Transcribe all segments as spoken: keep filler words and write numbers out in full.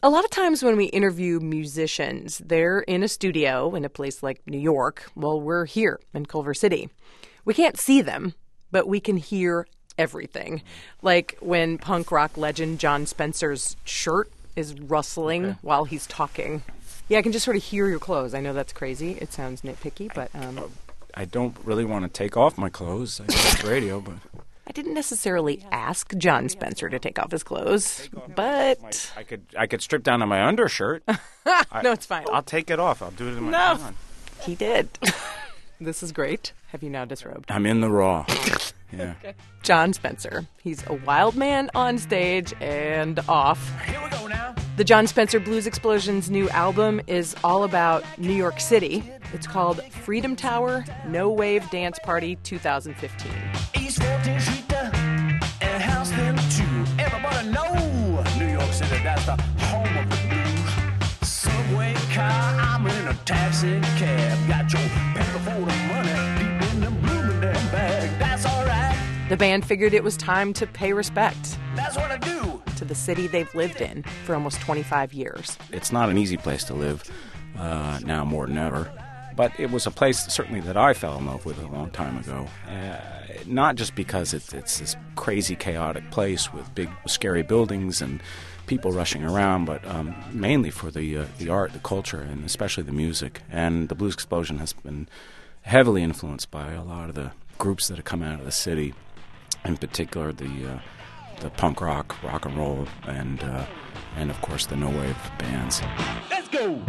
A lot of times when we interview musicians, they're in a studio in a place like New York. Well, we're here in Culver City. We can't see them, but we can hear everything. Like when punk rock legend Jon Spencer's shirt is rustling okay. while he's talking. Yeah, I can just sort of hear your clothes. I know that's crazy. It sounds nitpicky, but... Um, I don't really want to take off my clothes. I know radio, but... I didn't necessarily ask Jon Spencer to take off his clothes, but... I could I could strip down to my undershirt. I, no, it's fine. I'll take it off. I'll do it in my... No, he did. This is great. Have you now disrobed? I'm in the raw. Yeah. Okay. Jon Spencer. He's a wild man on stage and off. Here we go now. The Jon Spencer Blues Explosion's new album is all about New York City. It's called Freedom Tower No Wave Dance Party twenty fifteen. East fourteenth Street and House them too. Everybody know New York City, that's the home of the blues. Subway car, I'm in a taxi cab. Got your paper for the money deep in the blooming damn bag. That's all right. The band figured it was time to pay respect. That's what I do. To the city they've lived in for almost twenty-five years. It's not an easy place to live uh, now more than ever. But it was a place certainly that I fell in love with a long time ago. Uh, not just because it's, it's this crazy, chaotic place with big, scary buildings and people rushing around, but um, mainly for the uh, the art, the culture, and especially the music. And the Blues Explosion has been heavily influenced by a lot of the groups that have come out of the city, in particular the uh, the punk rock, rock and roll, and uh, and of course the no wave bands. Let's go.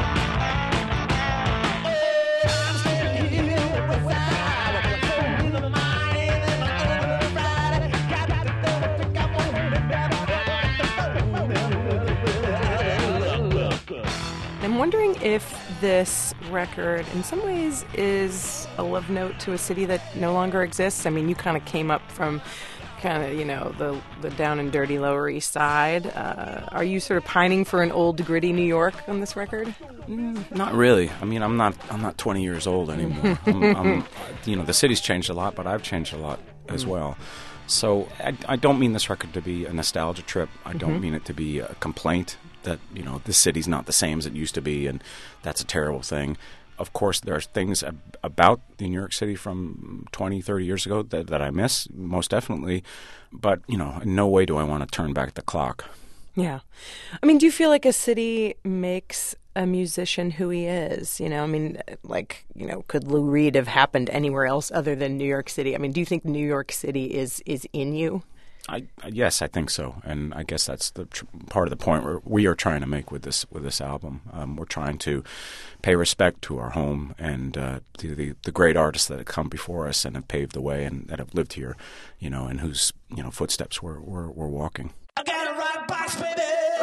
I'm wondering if this record, in some ways, is a love note to a city that no longer exists. I mean, you kind of came up from kind of, you know, the the down and dirty Lower East Side. Uh, are you sort of pining for an old, gritty New York on this record? Mm, not really. I mean, I'm not I'm not twenty years old anymore. I'm, I'm, you know, the city's changed a lot, but I've changed a lot as well. So I, I don't mean this record to be a nostalgia trip. I don't mm-hmm. mean it to be a complaint that, you know, this city's not the same as it used to be, and that's a terrible thing. Of course, there are things ab- about the New York City from twenty, thirty years ago that, that I miss, most definitely. But, you know, in no way do I want to turn back the clock. Yeah. I mean, do you feel like a city makes a musician who he is? You know, I mean, like, you know, could Lou Reed have happened anywhere else other than New York City? I mean, do you think New York City is, is in you? I, yes, I think so, and I guess that's the tr- part of the point where we are trying to make with this with this album. Um, we're trying to pay respect to our home and uh, to the the great artists that have come before us and have paved the way and that have lived here, you know, and whose you know footsteps we're we're, we're walking. I got a rock box, baby,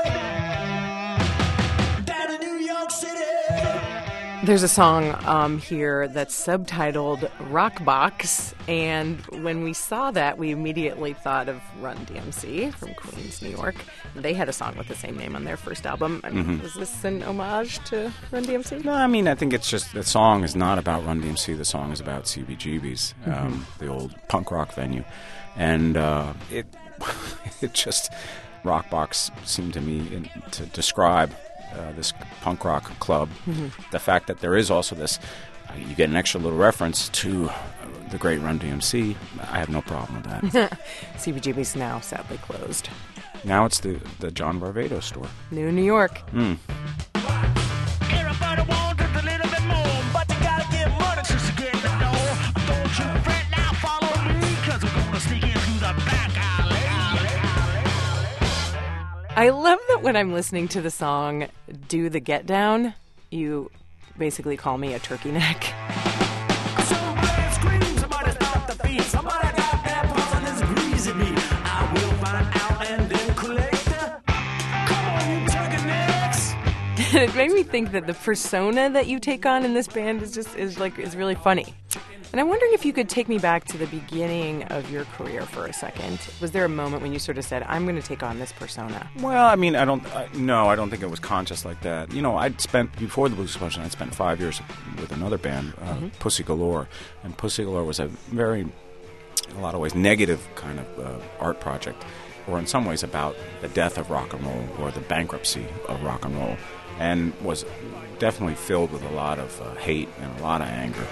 down in New York City. There's a song um, here that's subtitled Rock Box, and when we saw that, we immediately thought of Run D M C from Queens, New York. They had a song with the same name on their first album. I mean, mm-hmm. Was this an homage to Run D M C? No, I mean, I think it's just the song is not about Run D M C. The song is about C B G B's, um, mm-hmm. the old punk rock venue. And uh, it, it just, Rock Box seemed to me in, to describe Uh, this punk rock club. Mm-hmm. The fact that there is also this, uh, you get an extra little reference to uh, the great Run D M C, I have no problem with that. C B G B's now sadly closed. Now it's the, the John Barbados store. New New York. Mm. Everybody wants a little bit more, but you gotta get money just to get the door. Don't you fret now, follow me, cause we're gonna sneak in through the back alley. I love that when I'm listening to the song Do the Get Down, you basically call me a turkey neck. Somebody scream, somebody stop the beat, somebody got that pulse on this greasy beat. I will find out and then collect the. Come on, you turkey necks. It made me think that the persona that you take on in this band is just is like is really funny. And I'm wondering if you could take me back to the beginning of your career for a second. Was there a moment when you sort of said, I'm going to take on this persona? Well, I mean, I don't, I, no, I don't think it was conscious like that. You know, I'd spent, before the Blues Explosion, I'd spent five years with another band, uh, mm-hmm. Pussy Galore. And Pussy Galore was a very, in a lot of ways, negative kind of uh, art project. or in some ways about the death of rock and roll or the bankruptcy of rock and roll, and was definitely filled with a lot of uh, hate and a lot of anger.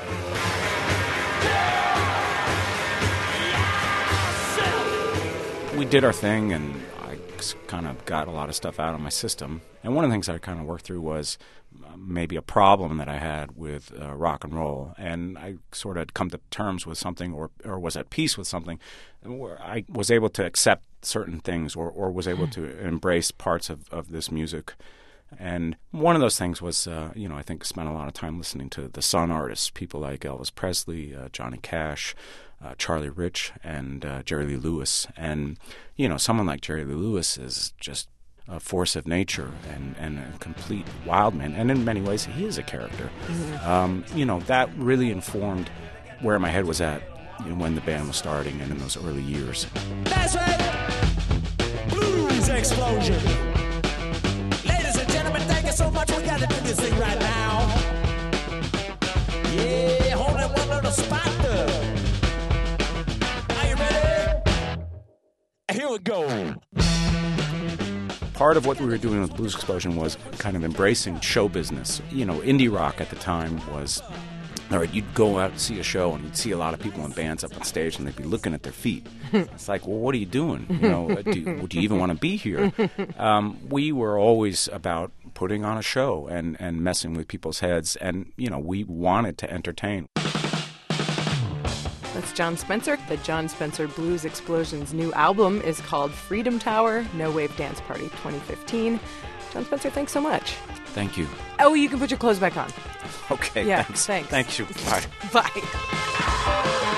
We did our thing, and I kind of got a lot of stuff out of my system. And one of the things I kind of worked through was maybe a problem that I had with uh, rock and roll. And I sort of had come to terms with something, or, or was at peace with something, where I was able to accept certain things, or, or was able to embrace parts of, of this music. And one of those things was, uh, you know, I think spent a lot of time listening to the Sun artists, people like Elvis Presley, uh, Johnny Cash, uh, Charlie Rich, and uh, Jerry Lee Lewis. And, you know, someone like Jerry Lee Lewis is just a force of nature and, and a complete wild man. And in many ways, he is a character. Mm-hmm. Um, you know, that really informed where my head was at, you know, when the band was starting and in those early years. That's right. Blues explosion. So much we gotta do this thing right now. Yeah, hold it one little spot there. Are you ready? Here we go. Part of what we were doing with Blues Explosion was kind of embracing show business. You know, indie rock at the time was, all right, you'd go out and see a show and you'd see a lot of people in bands up on stage and they'd be looking at their feet. It's like, well, what are you doing? You know, do, do you even want to be here? Um, we were always about putting on a show and, and messing with people's heads. And, you know, we wanted to entertain. That's Jon Spencer. The Jon Spencer Blues Explosion's new album is called Freedom Tower, No Wave Dance Party twenty fifteen. Jon Spencer, thanks so much. Thank you. Oh, you can put your clothes back on. Okay, yeah, thanks. thanks. Thank you. Bye. Bye.